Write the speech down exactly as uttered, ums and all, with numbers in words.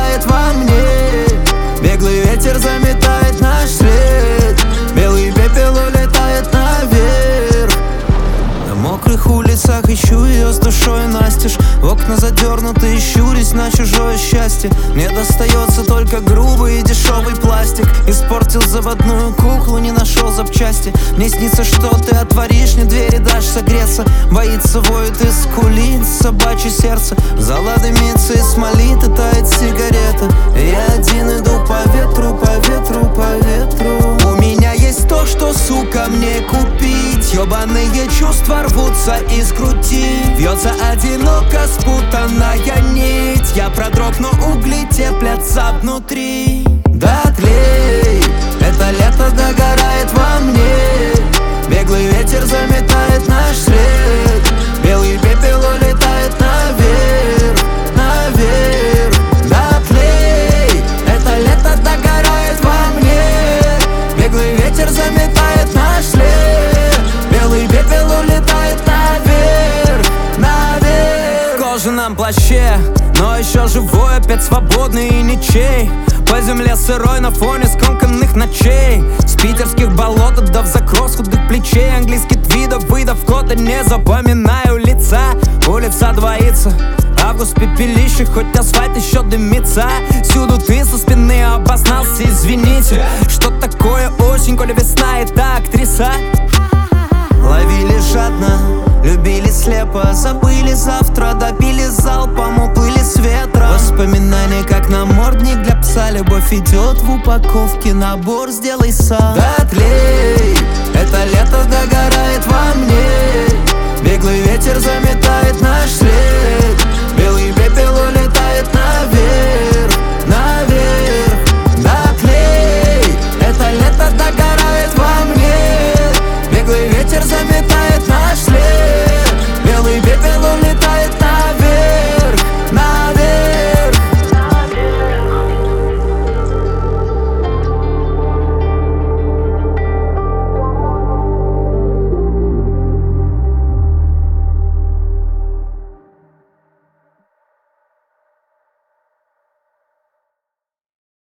догорает во мне. Беглый ветер заметает наш след, белый пепел улетает наверх. На мокрых улицах ищу ее с душой настежь, в окна задернутые, щурясь на чужое счастье. Мне достается только грубый и дешевый пластик. Испортил заводную куклу, не нашел запчасти. Мне снится, что ты отворишь мне двери, дашь согреться. Боится, воет и скулит собачье сердце. Зала дымится и смолит, и тает сигарета. Я один иду по ветру, по ветру, по ветру. У меня есть то, что, сука, мне купить. Ёбаные чувства рвутся из груди. Вьется одиноко спутанная нить. Я продрог, но угли теплятся внутри. Да тлей, это лето догорает во мне. Беглый ветер заметает наш след, белый пепел улетает наверх, наверх. Да тлей, это лето догорает во мне. Беглый ветер заметает наш след, белый пепел улетает наверх, наверх. В кожаном плаще, но еще живой, опять свободный и ничей. По земле сырой на фоне скомканных ночей. С питерских болот отдав закрос худых плечей. Английский твидов, выдав кода, не запоминаю лица. Улица двоится, август пепелище, хоть асфальт еще дымится. Всюду ты со спины обознался, извините. Что такое осень, коли весна это актриса? Ловили жадно, любили слепо, забыли завтра, допили залпом, уплыли с ветром. Воспоминания как намордник для пса, любовь идет в упаковке, набор сделай сам. Да тлей, это лето догорает во мне. Беглый ветер заметает наш